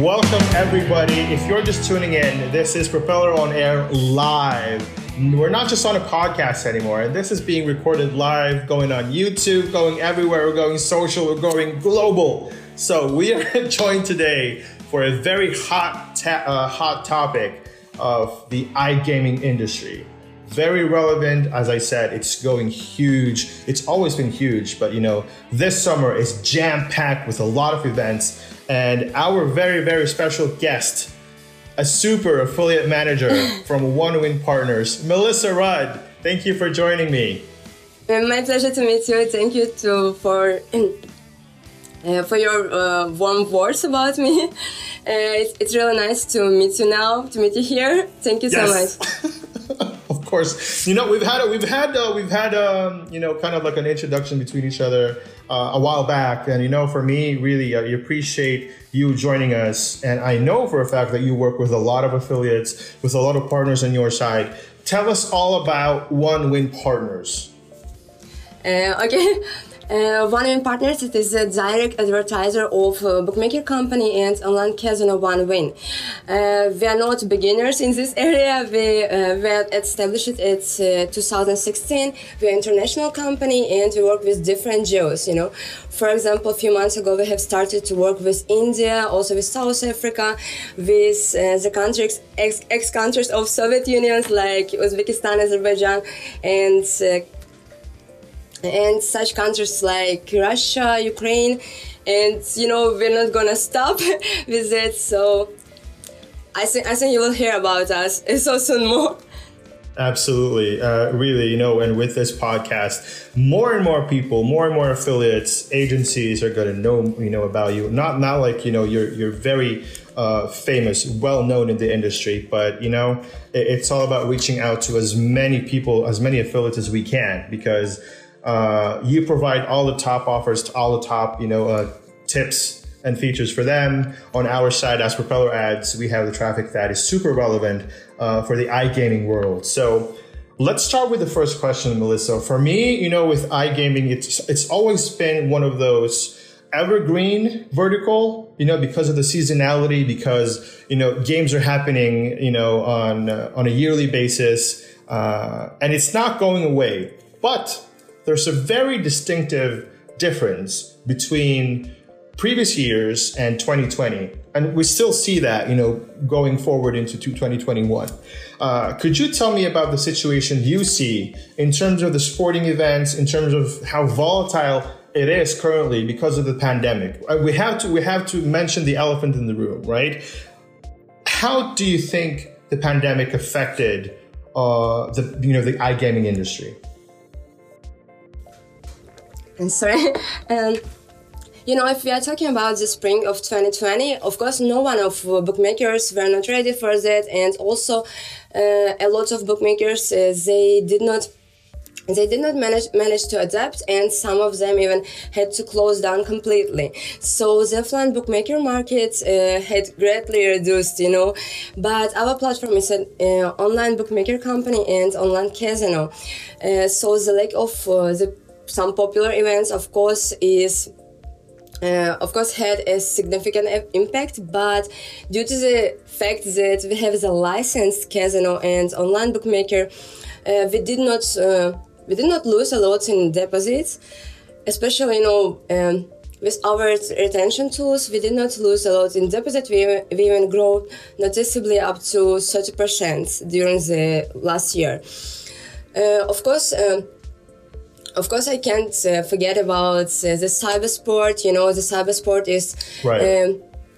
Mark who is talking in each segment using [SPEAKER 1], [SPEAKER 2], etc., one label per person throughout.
[SPEAKER 1] Welcome, everybody. If you're just tuning in, this is Propeller on Air live. We're not just on a podcast anymore. This is being recorded live, going on YouTube, going everywhere. We're going social, we're going global. So we are joined today for a very hot topic of the iGaming industry. Very relevant, as I said, it's going huge. It's always been huge, but this summer is jam-packed with a lot of events. And our very, very special guest, a super affiliate manager from One Win Partners, Melissa Rudd. Thank you for joining me.
[SPEAKER 2] My pleasure to meet you. Thank you for your warm words about me. It's really nice to meet you now, to meet you here. Thank you so much.
[SPEAKER 1] Of course, we've had kind of like an introduction between each other a while back, and for me, really, I appreciate you joining us, and I know for a fact that you work with a lot of affiliates, with a lot of partners on your side. Tell us all about One Win Partners.
[SPEAKER 2] Okay. One Win Partners, it is a direct advertiser of a bookmaker company and online casino One Win. We are not beginners in this area. We were established in 2016. We are an international company and we work with different geos, For example, a few months ago, we have started to work with India, also with South Africa, with the countries, ex-countries of Soviet Unions like Uzbekistan, Azerbaijan, and such countries like Russia, Ukraine, and we're not gonna stop with it. So I think you will hear about us so soon more.
[SPEAKER 1] Absolutely, really, and with this podcast, more and more people, more and more affiliates, agencies are going to know, about you. Not like you're very famous, well known in the industry, but it's all about reaching out to as many people, as many affiliates as we can, because you provide all the top offers, all the top, tips and features for them. On our side, as Propeller Ads, we have the traffic that is super relevant for the iGaming world. So let's start with the first question, Melissa. For me, with iGaming, it's always been one of those evergreen vertical, because of the seasonality, because, games are happening, on a yearly basis, and it's not going away. But there's a very distinctive difference between previous years and 2020. And we still see that, going forward into 2021. Could you tell me about the situation you see in terms of the sporting events, in terms of how volatile it is currently because of the pandemic? We have to mention the elephant in the room, right? How do you think the pandemic affected the iGaming industry?
[SPEAKER 2] And sorry, if we are talking about the spring of 2020, of course, no one of bookmakers were not ready for that, and also a lot of bookmakers they did not manage to adapt, and some of them even had to close down completely. So the offline bookmaker market had greatly reduced, But our platform is an online bookmaker company and online casino. So the lack of some popular events, of course, had a significant impact, but due to the fact that we have the licensed casino and online bookmaker, we did not lose a lot in deposits, especially with our retention tools. We did not lose a lot in deposit. We even grew noticeably up to 30% during the last year. Of course, I can't forget about the cyber sport. The cyber sport is
[SPEAKER 1] right.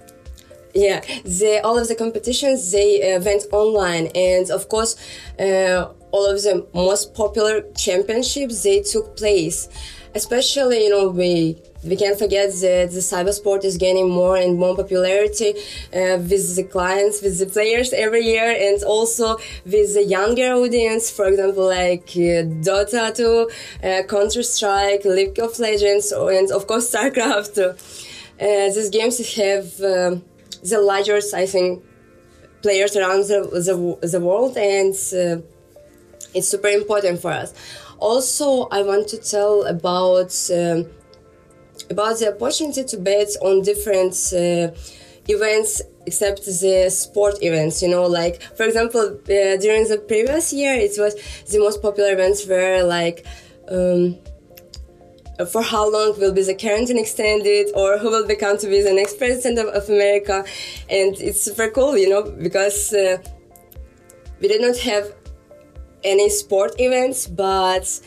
[SPEAKER 2] All of the competitions they went online, and of course, all of the most popular championships they took place. Especially, we can't forget that the cyber sport is gaining more and more popularity with the clients, with the players every year, and also with the younger audience, for example, like Dota 2, Counter-Strike, League of Legends, and of course StarCraft. These games have the largest, I think, players around the world, and it's super important for us. Also, I want to tell about the opportunity to bet on different events except the sport events, like, for example, during the previous year, it was the most popular events were like, for how long will be the quarantine extended, or who will become to be the next president of America. And it's super cool, because we did not have any sport events, but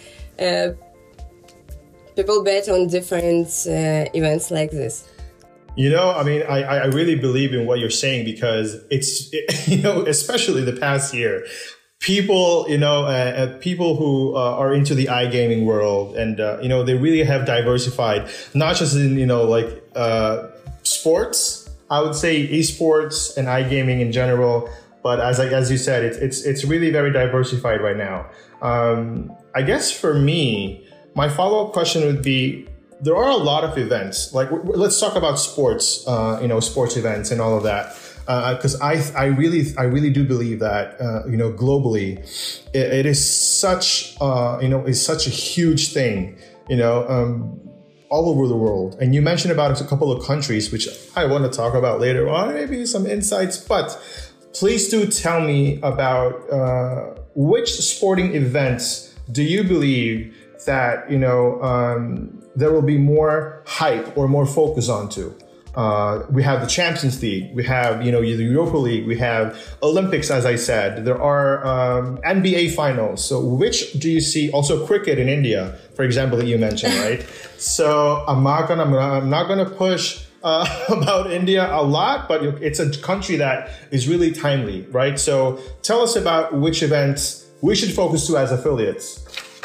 [SPEAKER 2] people bet on different events like this.
[SPEAKER 1] I really believe in what you're saying, because especially the past year, people, people who are into the iGaming world, and, they really have diversified, not just in, sports, I would say esports and iGaming in general. But as you said, it's really very diversified right now. I guess for me, my follow-up question would be, there are a lot of events. Like, let's talk about sports, sports events and all of that. Because I really do believe that, globally, it is such, is such a huge thing, all over the world. And you mentioned about a couple of countries, which I want to talk about later on, maybe some insights, but please do tell me about which sporting events do you believe that, there will be more hype or more focus onto. We have the Champions League, we have, the Europa League, we have Olympics, as I said, there are NBA finals. So which do you see? Also cricket in India, for example, that you mentioned, right? So I'm not gonna push about India a lot, but it's a country that is really timely, right? So tell us about which events we should focus to as affiliates.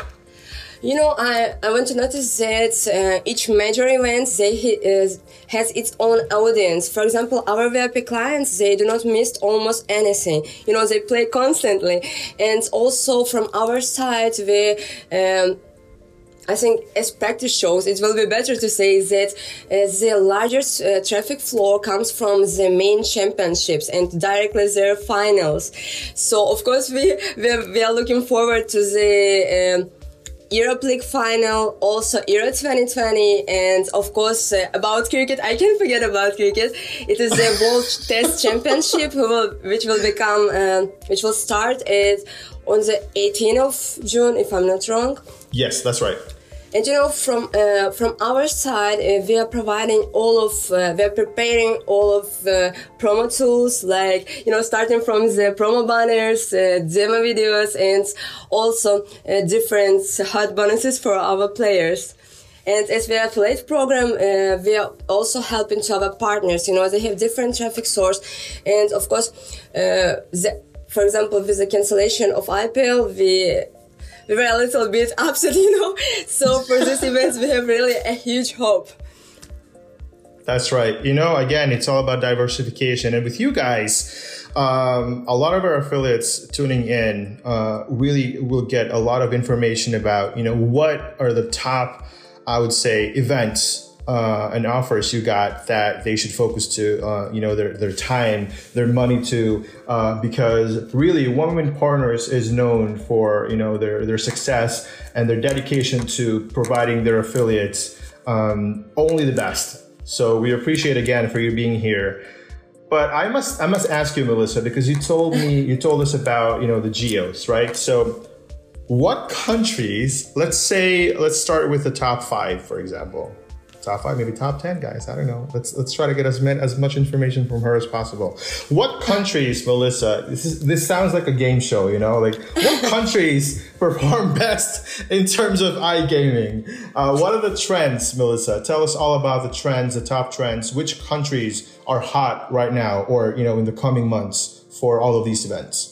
[SPEAKER 2] I want to notice that each major event, has its own audience. For example, our VIP clients, they do not miss almost anything. They play constantly. And also from our side, we, I think as practice shows, it will be better to say that the largest traffic flow comes from the main championships and directly their finals. So, of course, we are looking forward to the Europe League final, also Euro 2020, and of course about cricket, I can't forget about cricket. It is the World Test Championship, which will start on the 18th of June, if I'm not wrong.
[SPEAKER 1] Yes, that's right.
[SPEAKER 2] And from our side, we are providing we are preparing all of the promo tools, like, starting from the promo banners, demo videos, and also different hot bonuses for our players. And as we are affiliate program, we are also helping to our partners. They have different traffic source, and of course, for example, with the cancellation of IPL, we were a little bit upset, So for this event, we have really a huge hope.
[SPEAKER 1] That's right. Again, it's all about diversification. And with you guys, a lot of our affiliates tuning in really will get a lot of information about, what are the top, I would say, events and offers you got that they should focus to, their time, their money to, because really One Win Partners is known for, their success and their dedication to providing their affiliates only the best. So we appreciate again for you being here. But I must ask you, Melissa, because you told us about, the geos, right? So what countries, let's start with the top 5, for example. Top 5, maybe top 10, guys. I don't know. Let's try to get as much information from her as possible. What countries, Melissa? This sounds like a game show, Like, what countries perform best in terms of iGaming? What are the trends, Melissa? Tell us all about the trends, the top trends. Which countries are hot right now, or in the coming months for all of these events?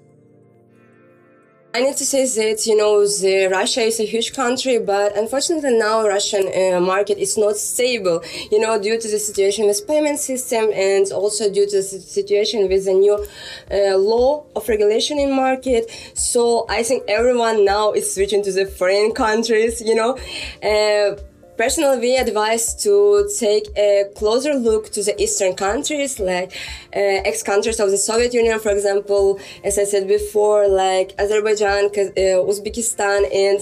[SPEAKER 2] I need to say that, Russia is a huge country, but unfortunately now Russian market is not stable, due to the situation with payment system, and also due to the situation with the new law of regulation in market. So I think everyone now is switching to the foreign countries, Personally, we advise to take a closer look to the Eastern countries, like ex-countries of the Soviet Union, for example, as I said before, like Azerbaijan, Uzbekistan, and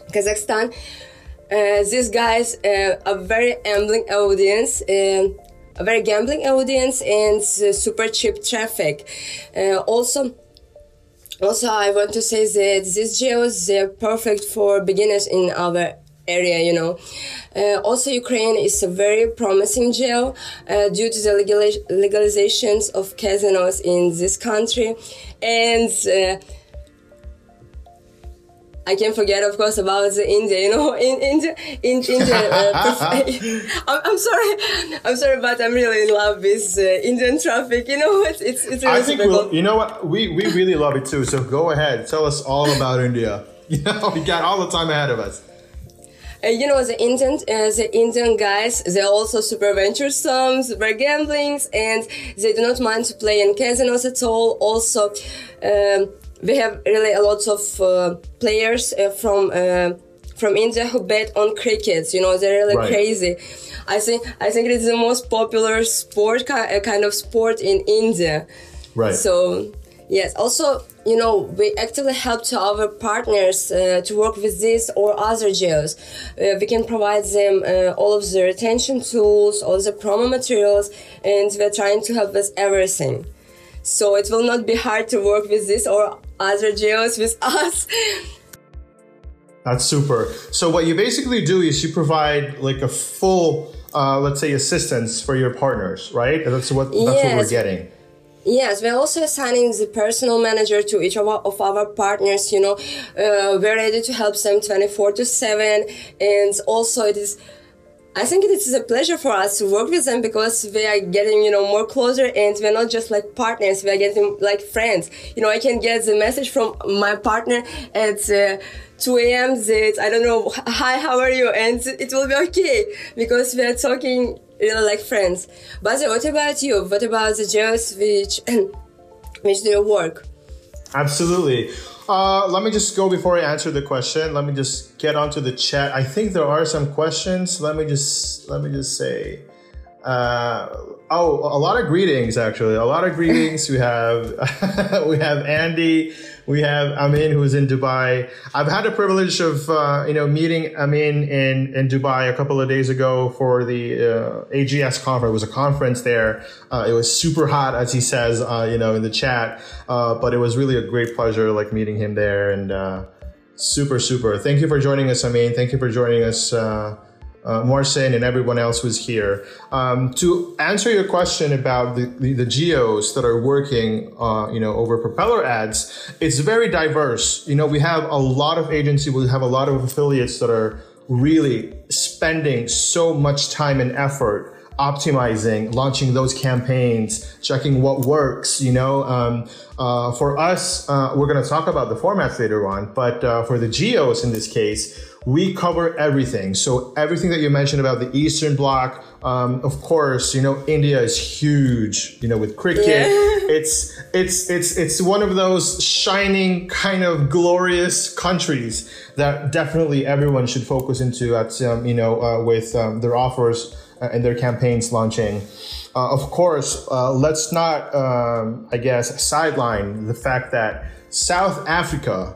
[SPEAKER 2] Kazakhstan. These guys are very ambling audience. a very gambling audience and super cheap traffic. Also, I want to say that these geos, they're perfect for beginners in our area, Also, Ukraine is a very promising geo due to the legalizations of casinos in this country. And I can't forget, of course, about the India. In India. I'm sorry, but I'm really in love with Indian traffic. It's really
[SPEAKER 1] I think
[SPEAKER 2] difficult.
[SPEAKER 1] you know what, we really love it too. So go ahead, tell us all about India. We got all the time ahead of us.
[SPEAKER 2] The Indian guys, they're also super venturesome, super gambling, and they do not mind to play in casinos at all. Also, we have really a lot of players from India who bet on cricket. They're really crazy. I think it is the most popular sport, kind of sport in India.
[SPEAKER 1] Right.
[SPEAKER 2] So, yes. Also, we actively help to our partners to work with this or other geos. We can provide them all of the retention tools, all the promo materials, and we're trying to help with everything. So it will not be hard to work with this or other geos with us.
[SPEAKER 1] That's super. So what you basically do is you provide like a full, let's say, assistance for your partners, right? That's what we're getting.
[SPEAKER 2] Yes, we're also assigning the personal manager to each of our partners. We're ready to help them 24/7, and also I think it is a pleasure for us to work with them because we are getting, more closer, and we're not just like partners, we are getting like friends. I can get the message from my partner at 2 a.m. that, I don't know, hi, how are you? And it will be okay because we are talking really like friends. But what about you? What about the geos which do you work?
[SPEAKER 1] Absolutely. Let me just go before I answer the question. Let me just get onto the chat. I think there are some questions. Let me just say, a lot of greetings, actually. A lot of greetings. We have, we have Andy. We have Amin, who's in Dubai. I've had the privilege of, meeting Amin in Dubai a couple of days ago for the AGS conference. It was a conference there. It was super hot, as he says, in the chat. But it was really a great pleasure, meeting him there. And super. Thank you for joining us, Amin. Thank you for joining us, Morsen and everyone else who's here. To answer your question about the geos that are working, over propeller ads, it's very diverse. We have a lot of agencies, we have a lot of affiliates that are really spending so much time and effort optimizing, launching those campaigns, checking what works, for us, we're going to talk about the formats later on, but for the geos in this case, we cover everything. So everything that you mentioned about the Eastern Bloc, of course, India is huge, with cricket. Yeah. It's one of those shining kind of glorious countries that definitely everyone should focus into at, with their offers and their campaigns launching. Of course, let's not, sideline the fact that South Africa,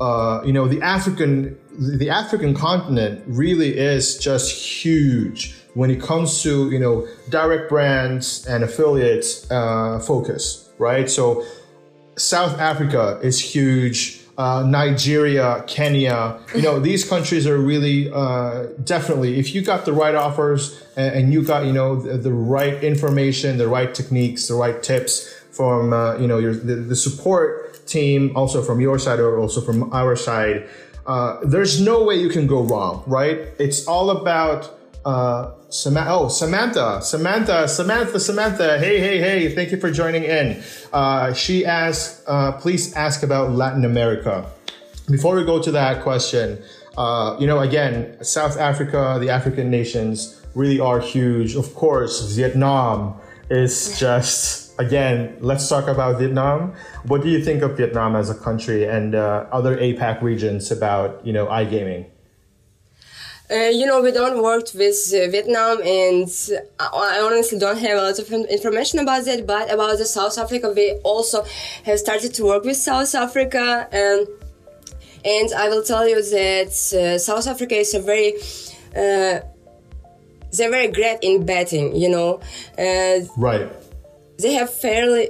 [SPEAKER 1] the African continent really is just huge when it comes to, direct brands and affiliates focus, right? So South Africa is huge. Nigeria, Kenya, these countries are really definitely, if you got the right offers and you got, the right information, the right techniques, the right tips from, the support team, also from your side or also from our side, there's no way you can go wrong, right? It's all about Samantha. Hey. Thank you for joining in. She asked, please ask about Latin America. Before we go to that question, again, South Africa, the African nations really are huge. Of course, Vietnam is just, again, let's talk about Vietnam. What do you think of Vietnam as a country and other APAC regions about, iGaming?
[SPEAKER 2] We don't work with Vietnam, and I honestly don't have a lot of information about that, but about the South Africa, we also have started to work with South Africa, and I will tell you that South Africa is a very they're very great in betting, you know.
[SPEAKER 1] Right.
[SPEAKER 2] They have fairly,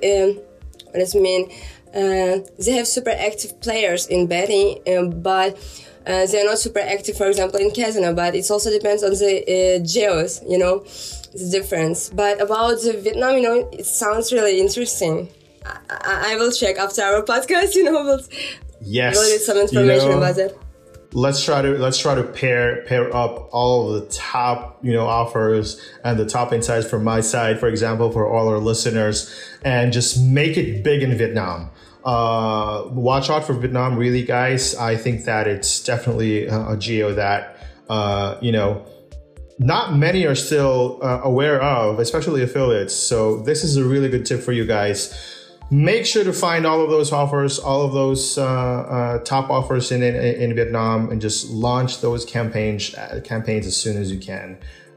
[SPEAKER 2] they have super active players in betting, but they're not super active, for example, in casino. But it also depends on the geos, you know, the difference. But about the Vietnam, you know, it sounds really interesting. I will check after our podcast, you know. We'll get some information about it.
[SPEAKER 1] Let's try to pair up all of the top, you know, offers and the top insights from my side, for example, for all our listeners, and just make it big in Vietnam. Watch out for Vietnam, really, guys. I think that it's definitely a geo that, you know, not many are still aware of, especially affiliates. So this is a really good tip for you guys. Make sure to find all of those offers, all of those top offers in Vietnam, and just launch those campaigns as soon as you can.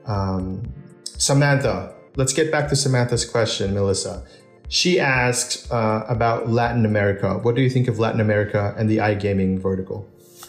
[SPEAKER 1] Samantha, let's get back to Samantha's question, Melissa. She asked about Latin America. What do you think of Latin America and the iGaming vertical?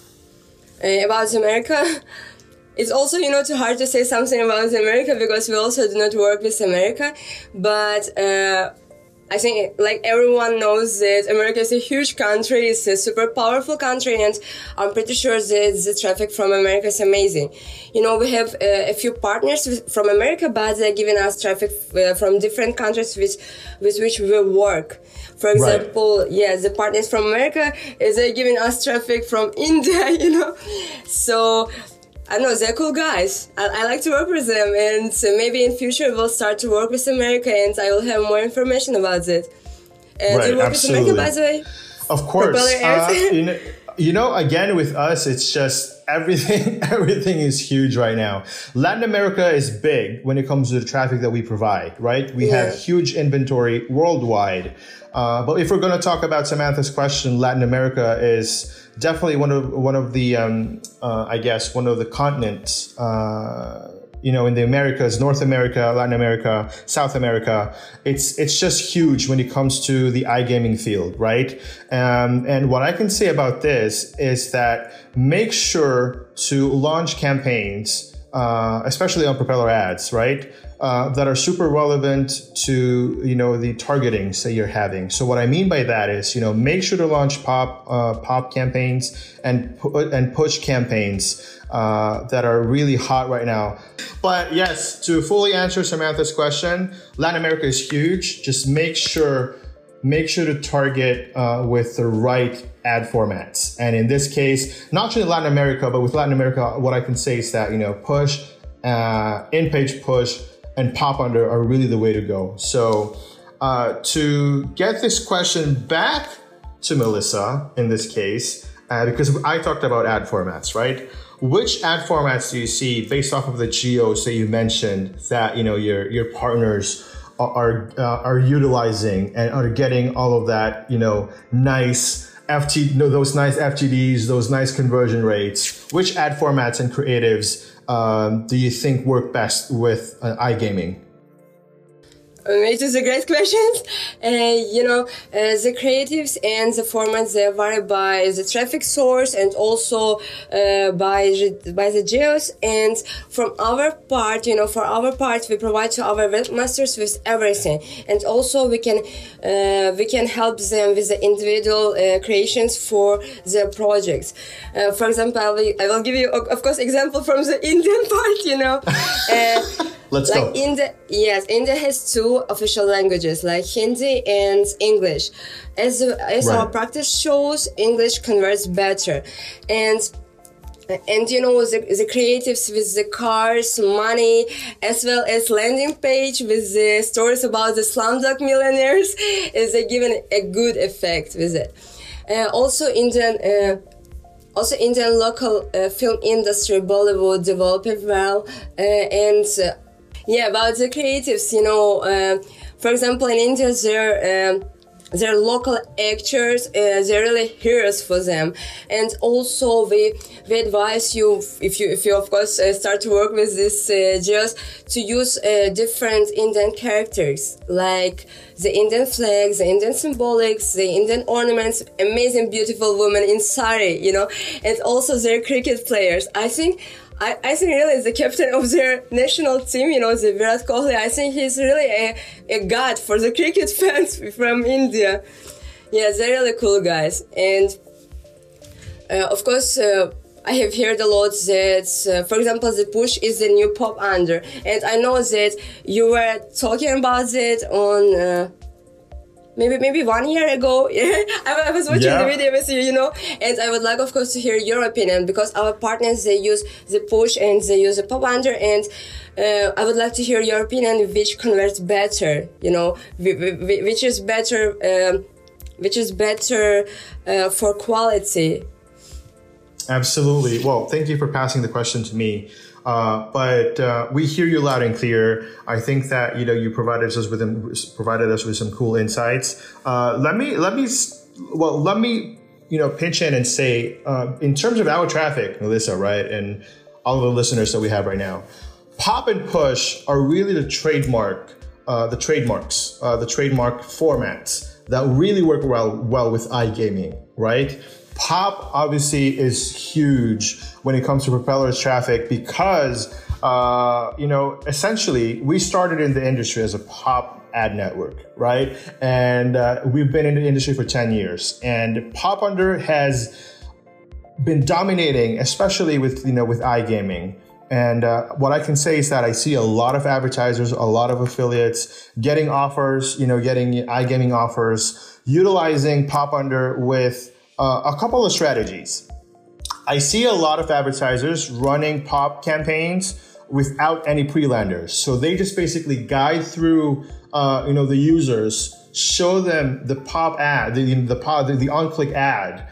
[SPEAKER 2] About America? It's also, you know, too hard to say something about America because we also do not work with America. But I think, like, everyone knows that America is a huge country. It's a super powerful country, and I'm pretty sure that the traffic from America is amazing. You know, we have a few partners from America, but they're giving us traffic from different countries with which we work. For example, right. The partners from America is giving us traffic from India, you know. So I know, they're cool guys. I like to work with them, and maybe in future we'll start to work with America, and I will have more information about it.
[SPEAKER 1] Right,
[SPEAKER 2] do you work
[SPEAKER 1] absolutely.
[SPEAKER 2] with America, by the way?
[SPEAKER 1] Of course. You know, again, with us, it's just everything is huge right now. Latin America is big when it comes to the traffic that we provide, right? We have huge inventory worldwide. But if we're going to talk about Samantha's question, Latin America is definitely one of the I guess one of the continents, you know, in the Americas, North America, Latin America, South America. It's just huge when it comes to the iGaming field, right? And what I can say about this is that make sure to launch campaigns, especially on Propeller Ads, right? That are super relevant to, you know, the targetings that you're having. So what I mean by that is, you know, make sure to launch pop campaigns and push campaigns that are really hot right now. But yes, to fully answer Samantha's question, Latin America is huge. Just make sure to target with the right ad formats. And in this case, not just in Latin America, but with Latin America, what I can say is that, you know, push, in-page push, and pop under are really the way to go. So to get this question back to Melissa in this case, because I talked about ad formats, right? Which ad formats do you see based off of the geos that you mentioned that, you know, your partners are utilizing and are getting all of that, you know, nice those nice FTDs, those nice conversion rates? Which ad formats and creatives do you think work best with iGaming?
[SPEAKER 2] It is a great question. You know, the creatives and the formats, they vary by the traffic source and also by the geos. And from our part, you know, for our part, we provide to our webmasters with everything. And also we can help them with the individual creations for their projects. For example, I will give you, of course, example from the Indian part, you know.
[SPEAKER 1] Let's go.
[SPEAKER 2] India has two official languages, like Hindi and English. As our practice shows, English converts better. And you know, the creatives with the cars, money, as well as landing page with the stories about the Slumdog Millionaires, is given a good effect with it. Also Indian local film industry, Bollywood, developed well, about the creatives, you know, for example, in India, they're local actors, they're really heroes for them. And also we advise you, if you of course start to work with this geos, to use different Indian characters, like the Indian flags, the Indian symbolics, the Indian ornaments, amazing beautiful women in sari, you know, and also their cricket players. I think I think really the captain of their national team, the Virat Kohli, I think he's really a god for the cricket fans from India. Yeah, they're really cool guys. And of course, I have heard a lot that, for example, the push is the new pop under. And I know that you were talking about it on maybe 1 year ago. I was watching the video with you, and I would like, of course, to hear your opinion, because our partners, they use the push and they use the pop under, and I would like to hear your opinion, which converts better, which is better for quality.
[SPEAKER 1] Absolutely. Well, thank you for passing the question to me. But we hear you loud and clear. I think that you provided us with some cool insights. Let me pitch in and say, in terms of our traffic, Melissa, right, and all of the listeners that we have right now, pop and push are really the trademark formats that really work well with iGaming, right? Pop obviously is huge when it comes to Propeller's traffic because, essentially we started in the industry as a pop ad network, right? And we've been in the industry for 10 years, and Pop Under has been dominating, especially with iGaming. And what I can say is that I see a lot of advertisers, a lot of affiliates getting offers, getting iGaming offers, utilizing Pop Under with a couple of strategies. I see a lot of advertisers running pop campaigns without any pre-landers. So they just basically guide through, the users, show them the pop ad, the on-click ad,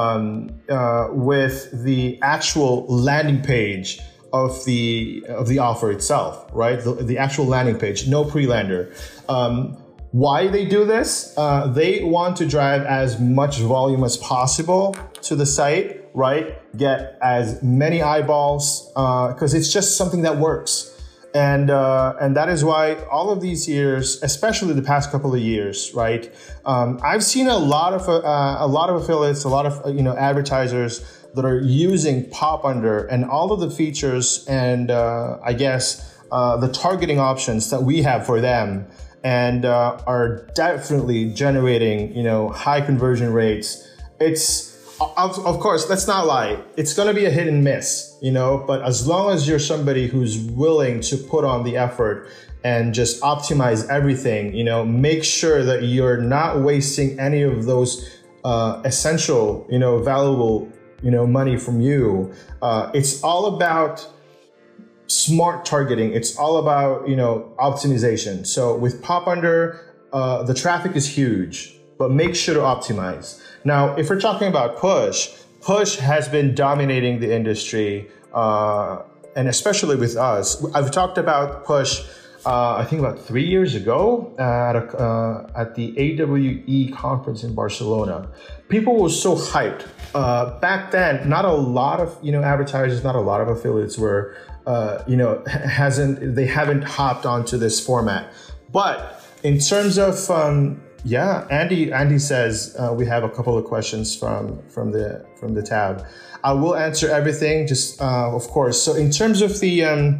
[SPEAKER 1] with the actual landing page of the offer itself, right? The actual landing page, no pre-lander. Why they do this? They want to drive as much volume as possible to the site, right? Get as many eyeballs, because it's just something that works. And that is why all of these years, especially the past couple of years, right? I've seen a lot of affiliates, a lot of advertisers that are using Pop Under and all of the features and the targeting options that we have for them, and are definitely generating high conversion rates. It's of course, let's not lie, it's going to be a hit and miss, but as long as you're somebody who's willing to put on the effort and just optimize everything, make sure that you're not wasting any of those essential, valuable, money from you. It's all about smart targeting. It's all about, optimization. So with Pop Under, the traffic is huge, but make sure to optimize. Now, if we're talking about push has been dominating the industry, and especially with us. I've talked about push, I think about 3 years ago at the AWE conference in Barcelona. People were so hyped. Back then, not a lot of, advertisers, not a lot of affiliates were, they haven't hopped onto this format. But in terms of, Andy says we have a couple of questions from the tab. I will answer everything, just of course. So in terms of the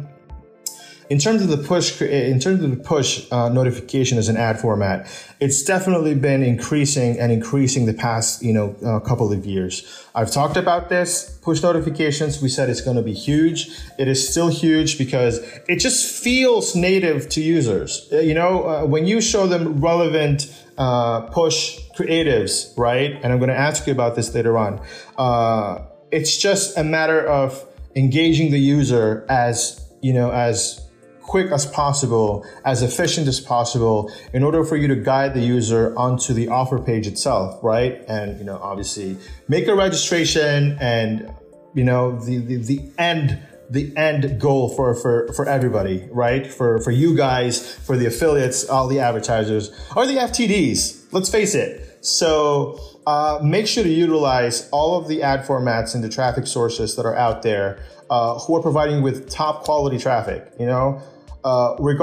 [SPEAKER 1] push notification as an ad format, it's definitely been increasing the past couple of years. I've talked about this push notifications. We said it's going to be huge. It is still huge because it just feels native to users. When you show them relevant push creatives, right? And I'm going to ask you about this later on. It's just a matter of engaging the user as quick as possible, as efficient as possible, in order for you to guide the user onto the offer page itself, right? And obviously make a registration and the end goal for everybody, right? For you guys, for the affiliates, all the advertisers, or the FTDs. Let's face it. So make sure to utilize all of the ad formats and the traffic sources that are out there, who are providing with top quality traffic.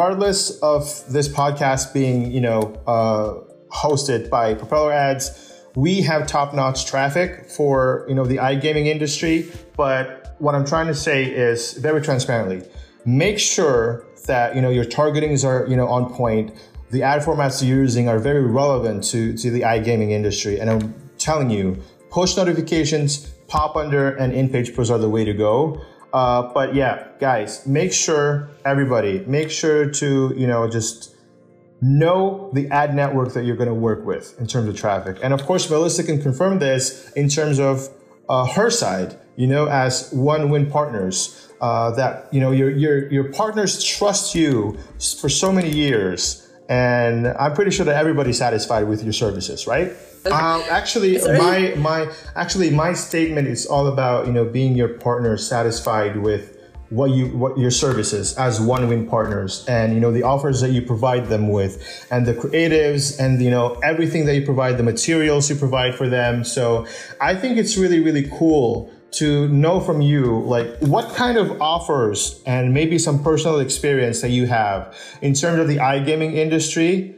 [SPEAKER 1] Regardless of this podcast being, hosted by Propeller Ads, we have top-notch traffic for, the iGaming industry, but what I'm trying to say is very transparently, make sure that, your targetings are, on point. The ad formats you're using are very relevant to the iGaming industry. And I'm telling you, push notifications, pop under, and in-page posts are the way to go. But yeah, guys, make sure to, just know the ad network that you're going to work with in terms of traffic. And of course, Melissa can confirm this in terms of her side, as one-win partners, that, your partners trust you for so many years. And I'm pretty sure that everybody's satisfied with your services, right? Actually, my statement is all about, being your partner satisfied with what your services as one-win partners, and the offers that you provide them with, and the creatives, and everything that you provide, the materials you provide for them. So I think it's really, really cool to know from you, like, what kind of offers and maybe some personal experience that you have in terms of the iGaming industry.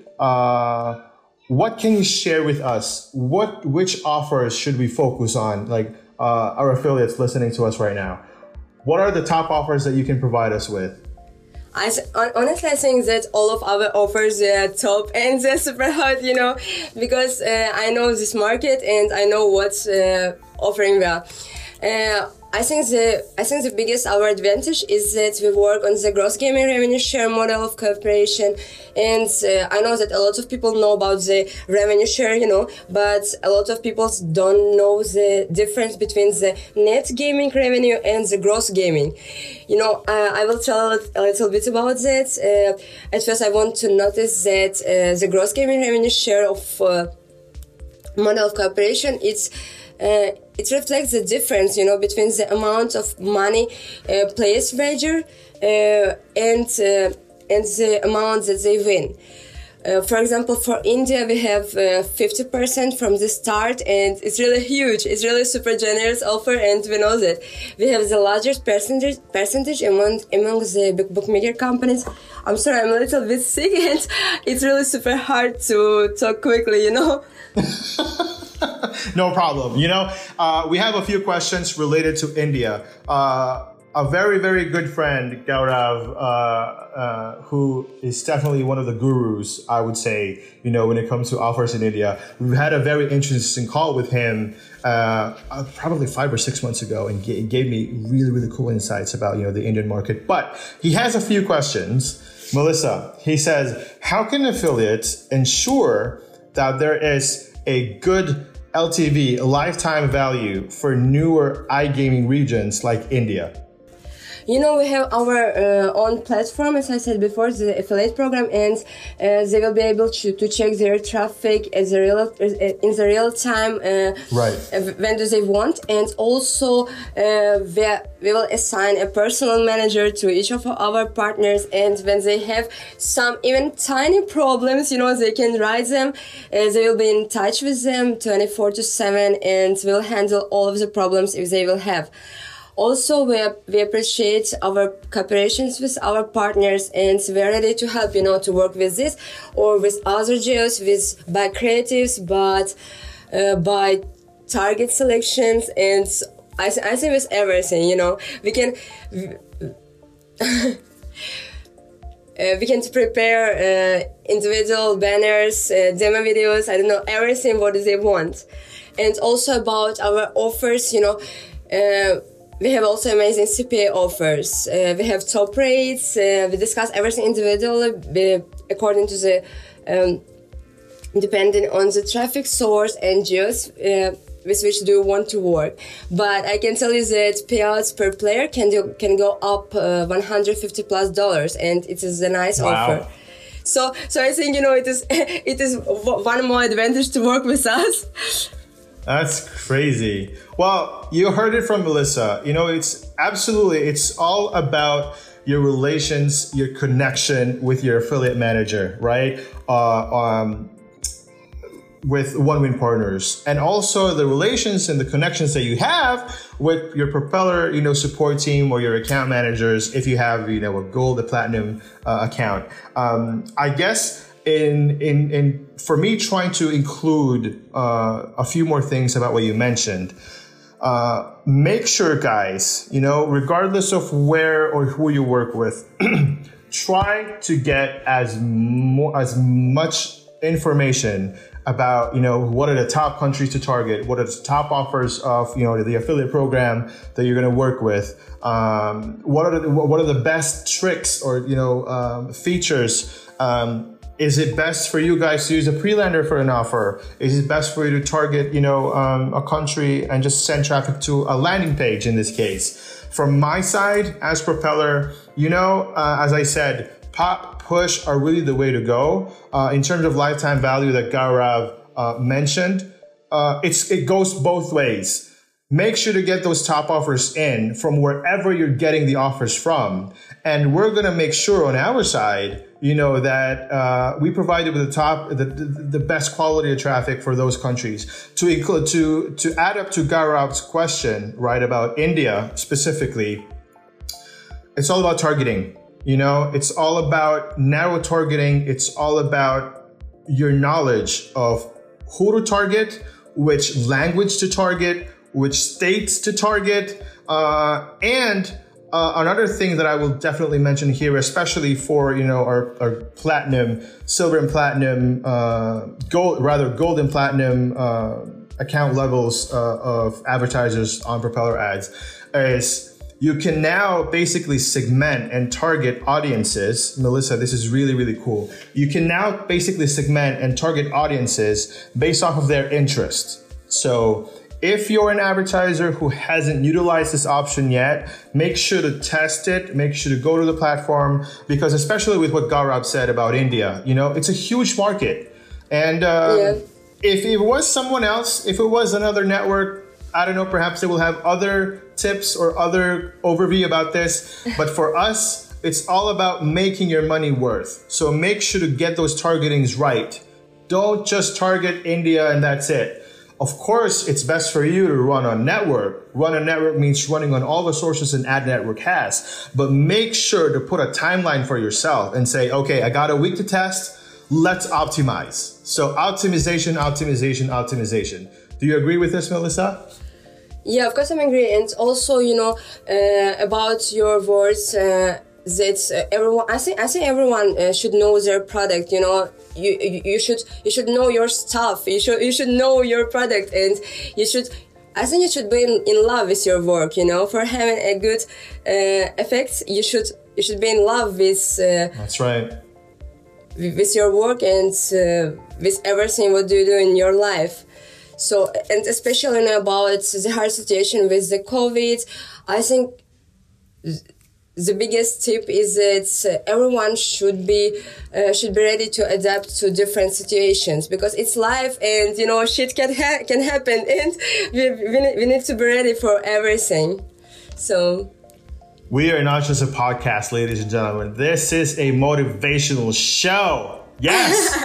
[SPEAKER 1] What can you share with us? Which offers should we focus on? Like our affiliates listening to us right now. What are the top offers that you can provide us with?
[SPEAKER 2] Honestly, I think that all of our offers are top and they're super hot, because I know this market and I know what's offering well. I think the biggest our advantage is that we work on the gross gaming revenue share model of cooperation, and I know that a lot of people know about the revenue share, but a lot of people don't know the difference between the net gaming revenue and the gross gaming. I will tell a little bit about that. At first, I want to notice that the gross gaming revenue share of model of cooperation, it reflects the difference, between the amount of money players wager and the amount that they win. For example, for India, we have 50% from the start, and it's really huge. It's really super generous offer, and we know that we have the largest percentage among the big bookmaker companies. I'm sorry, I'm a little bit sick, and it's really super hard to talk quickly,
[SPEAKER 1] No problem. We have a few questions related to India. A very, very good friend, Gaurav, who is definitely one of the gurus, I would say, when it comes to offers in India. We've had a very interesting call with him probably 5 or 6 months ago, and gave me really, really cool insights about, the Indian market. But he has a few questions. Melissa, he says, how can affiliates ensure that there is a good LTV, lifetime value, for newer iGaming regions like India?
[SPEAKER 2] We have our own platform, as I said before, the affiliate program, and they will be able to check their traffic in the real time
[SPEAKER 1] right.
[SPEAKER 2] when do they want. And also, we will assign a personal manager to each of our partners, and when they have some even tiny problems, they can write them. They will be in touch with them 24/7, and will handle all of the problems if they will have. Also, we appreciate our cooperations with our partners, and we're ready to help, to work with this or with other geos, by creatives, but by target selections, and I think with everything, we can we can prepare individual banners, demo videos, I don't know, everything what they want. And also about our offers, we have also amazing CPA offers. We have top rates. We discuss everything individually according to the depending on the traffic source and geos with which do you want to work. But I can tell you that payouts per player can go up $150+, and it is a nice offer. So I think it is one more advantage to work with us.
[SPEAKER 1] That's crazy. Well, you heard it from Melissa. It's all about your relations, your connection with your affiliate manager, right? With one-win partners, and also the relations and the connections that you have with your propeller, support team, or your account managers if you have, a gold, a platinum account. I guess in for me trying to include a few more things about what you mentioned. Make sure, guys, regardless of where or who you work with, try to get as much information about, what are the top countries to target, what are the top offers of, the affiliate program that you're going to work with, what are the best tricks or, features. Is it best for you guys to use a pre-lander for an offer? Is it best for you to target, a country and just send traffic to a landing page in this case? From my side, as Propeller, as I said, pop, push are really the way to go. In terms of lifetime value that Gaurav mentioned, it goes both ways. Make sure to get those top offers in from wherever you're getting the offers from. And we're going to make sure on our side, that we provide you with the best quality of traffic for those countries. To include, to add up to Gaurav's question, right, about India specifically, it's all about targeting. It's all about narrow targeting. It's all about your knowledge of who to target, which language to target, which states to target, and another thing that I will definitely mention here, especially for our platinum, silver and platinum, gold and platinum account levels of advertisers on Propeller Ads, is you can now basically segment and target audiences. Melissa, this is really, really cool. You can now basically segment and target audiences based off of their interest. So if you're an advertiser who hasn't utilized this option yet, make sure to test it. Make sure to go to the platform, because especially with what Gaurav said about India, it's a huge market. And if it was someone else, if it was another network, I don't know, perhaps they will have other tips or other overview about this. But for us, it's all about making your money worth. So make sure to get those targetings right. Don't just target India and that's it. Of course, it's best for you to run a network. Run a network means running on all the sources an ad network has. But make sure to put a timeline for yourself and say, okay, I got a week to test. Let's optimize. So optimization, optimization, optimization. Do you agree with this, Melissa?
[SPEAKER 2] Yeah, of course I agree. And also, about your words, that everyone, I think everyone should know their product. You should know your stuff. You should know your product, and I think you should be in love with your work. For having a good effect, you should be in love with.
[SPEAKER 1] That's right.
[SPEAKER 2] With your work and with everything what you do in your life. So, and especially about the hard situation with the COVID, I think the biggest tip is that everyone should be ready to adapt to different situations, because it's life, and shit can happen, and we need to be ready for everything. So
[SPEAKER 1] we are not just a podcast, ladies and gentlemen. This is a motivational show. Yes.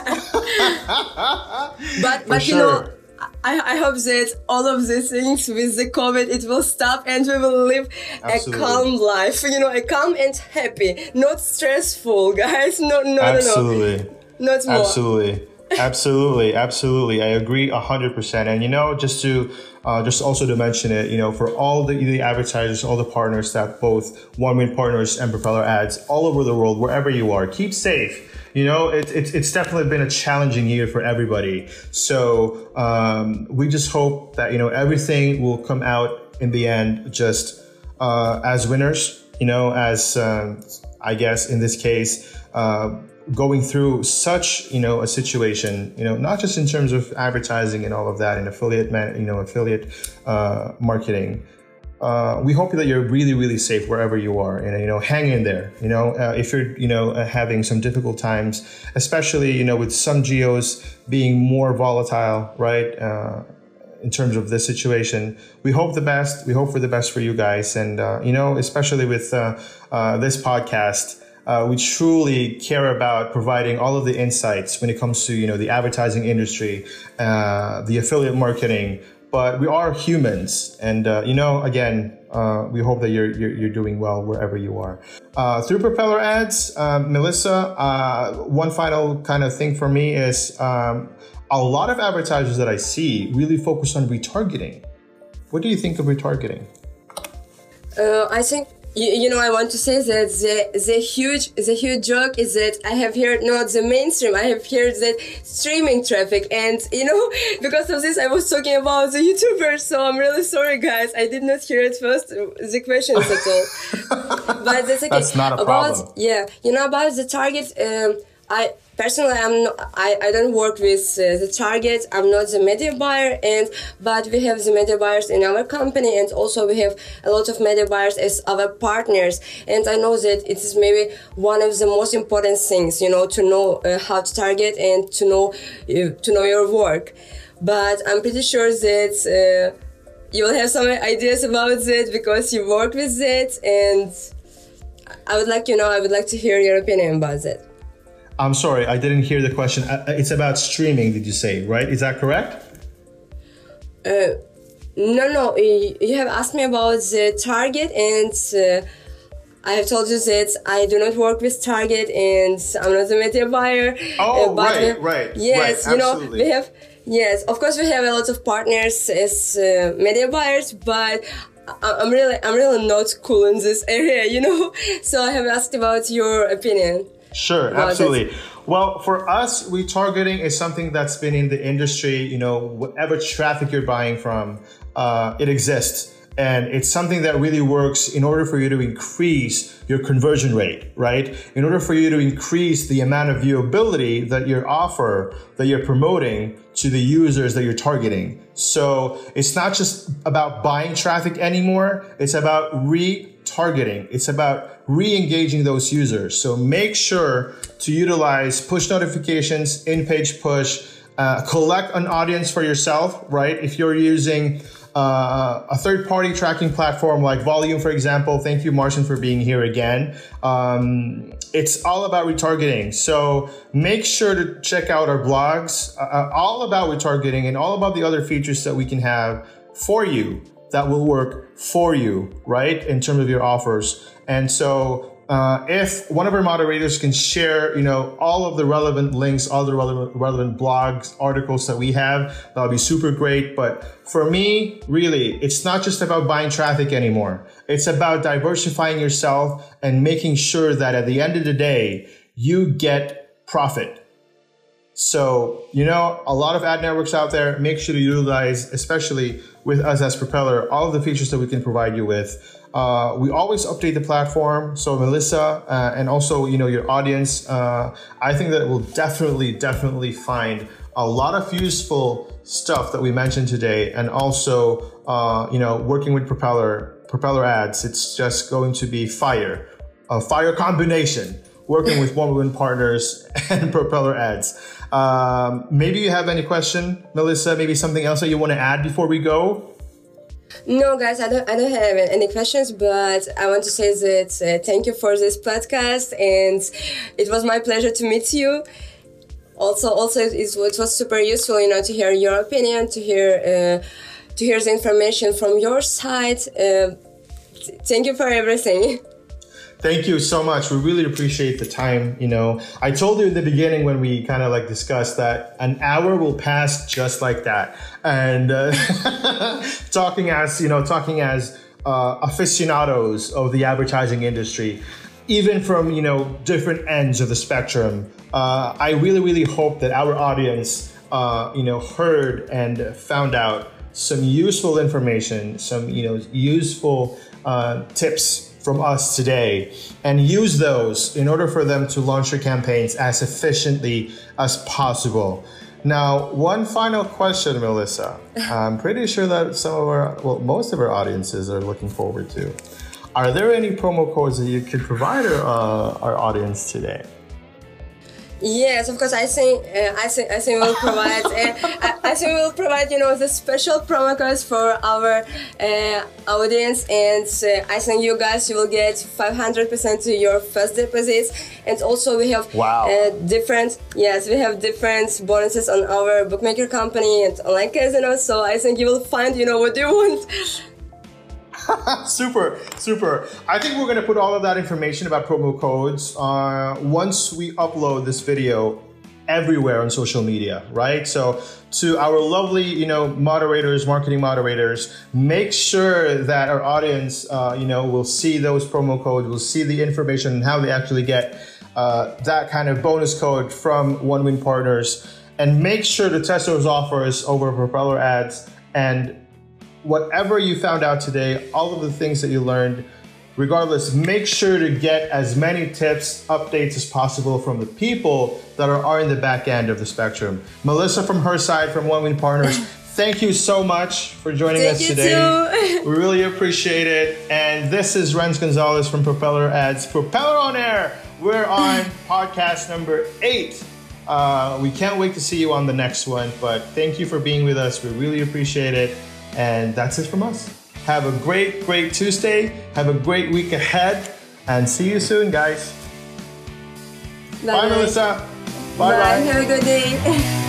[SPEAKER 2] but sure. I hope that all of these things with the COVID, it will stop and we will live Absolutely. A calm life, a calm and happy, not stressful, guys. No.
[SPEAKER 1] Absolutely.
[SPEAKER 2] Not more.
[SPEAKER 1] Absolutely. I agree 100%. And, just also to mention it, for all the advertisers, all the partners that both OneWin Partners and Propeller Ads all over the world, wherever you are, keep safe. It's definitely been a challenging year for everybody. So we just hope that, everything will come out in the end just as winners, as I guess in this case, going through such, a situation, not just in terms of advertising and all of that and affiliate marketing. We hope that you're really, really safe wherever you are, and, hang in there. If you're, having some difficult times, especially, with some geos being more volatile, right? In terms of this situation, we hope the best. We hope for the best for you guys. And, especially with this podcast, we truly care about providing all of the insights when it comes to, the advertising industry, the affiliate marketing, but we are humans. And, again, we hope that you're doing well wherever you are. Through Propeller Ads, Melissa, one final kind of thing for me is a lot of advertisers that I see really focus on retargeting. What do you think of retargeting?
[SPEAKER 2] I think I want to say that the huge joke is that I have heard not the mainstream. I have heard that streaming traffic, and because of this, I was talking about the YouTubers. So I'm really sorry, guys. I did not hear at first the questions at all. But that's okay.
[SPEAKER 1] That's not a problem.
[SPEAKER 2] About the target. I personally, I don't work with the target. I'm not the media buyer, but we have the media buyers in our company, and also we have a lot of media buyers as our partners. And I know that it is maybe one of the most important things, to know how to target and to know your work. But I'm pretty sure that you will have some ideas about that because you work with it, and I would like to hear your opinion about that.
[SPEAKER 1] I'm sorry, I didn't hear the question. It's about streaming, did you say, right? Is that correct?
[SPEAKER 2] No. You have asked me about the target, and I have told you that I do not work with target, and I'm not a media buyer.
[SPEAKER 1] Oh, right.
[SPEAKER 2] Yes,
[SPEAKER 1] right, absolutely.
[SPEAKER 2] We have. Yes, of course, we have a lot of partners as media buyers, but I'm really not cool in this area, So I have asked about your opinion.
[SPEAKER 1] Sure, absolutely. Well, for us, retargeting is something that's been in the industry, whatever traffic you're buying from, it exists. And it's something that really works in order for you to increase your conversion rate, right? In order for you to increase the amount of viewability that your offer, that you're promoting to the users that you're targeting. So it's not just about buying traffic anymore. It's about retargeting. It's about re-engaging those users. So make sure to utilize push notifications, in-page push, collect an audience for yourself, right? If you're using a third-party tracking platform like Volume, for example. Thank you, Marcin, for being here again. It's all about retargeting. So make sure to check out our blogs, all about retargeting and all about the other features that we can have for you that will work for you, right, in terms of your offers. And so if one of our moderators can share, all of the relevant links, all the relevant blogs, articles that we have, that would be super great. But for me, really, it's not just about buying traffic anymore. It's about diversifying yourself and making sure that at the end of the day, you get profit. So, a lot of ad networks out there, make sure to utilize, especially with us as Propeller, all of the features that we can provide you with. We always update the platform. So Melissa, and also, your audience, I think that we'll definitely find a lot of useful stuff that we mentioned today. And also, working with Propeller Ads, it's just going to be a fire combination, working with One Partners and Propeller Ads. Maybe you have any question, Melissa, maybe something else that you want to add before we go?
[SPEAKER 2] No, guys, I don't have any questions, but I want to say that thank you for this podcast, and it was my pleasure to meet you. Also, it was super useful, to hear your opinion, to hear the information from your side. Thank you for everything.
[SPEAKER 1] Thank you so much. We really appreciate the time. I told you in the beginning when we kind of discussed that an hour will pass just like that. And talking as aficionados of the advertising industry, even from, different ends of the spectrum, I really hope that our audience, heard and found out some useful information, some, useful tips from us today, and use those in order for them to launch your campaigns as efficiently as possible. Now, one final question, Melissa. I'm pretty sure that most of our audiences are looking forward to. Are there any promo codes that you could provide our audience today?
[SPEAKER 2] Yes, of course. I think we'll provide. I think we'll provide, the special promo codes for our audience, and I think you guys will get 500% to your first deposits, and also we have we have different bonuses on our bookmaker company and online casino. So I think you will find, what you want.
[SPEAKER 1] Super. I think we're going to put all of that information about promo codes once we upload this video everywhere on social media, right? So to our lovely, moderators, marketing moderators, make sure that our audience, will see those promo codes, will see the information and how they actually get that kind of bonus code from One Win Partners, and make sure to test those offers over Propeller Ads. And whatever you found out today, all of the things that you learned, regardless, make sure to get as many tips, updates as possible from the people that are in the back end of the spectrum. Melissa, from her side, from One Win Partners, thank you so much for joining us today. We really appreciate it. And this is Renz Gonzalez from Propeller Ads. Propeller on Air. We're on podcast number 8. We can't wait to see you on the next one, but thank you for being with us. We really appreciate it. And that's it from us. Have a great Tuesday. Have a great week ahead. And see you soon, guys. Bye Melissa. Bye.
[SPEAKER 2] Have a good day.